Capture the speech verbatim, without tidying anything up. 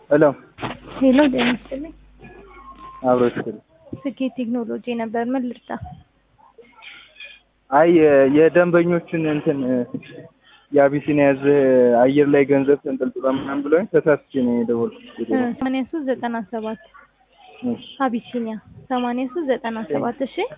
ሄሎ ሄሎ ደህና አብሮሽ ስኬት ቴክኖሎጂ ነበር። ምን ልርዳ? አይ የደንበኞችን እንትን የአቢሲኒያ ያዝ አየር ላይ ገንዘብ ተንጠልጥሎ ምናምን ብለውኝ ተሳስቼ ነው የደወልኩት። ሰማንያ ሶስት ዘጠና ሰባት አቢሲኒያ ሰማንያ ሶስት ዘጠና ሰባት እሺ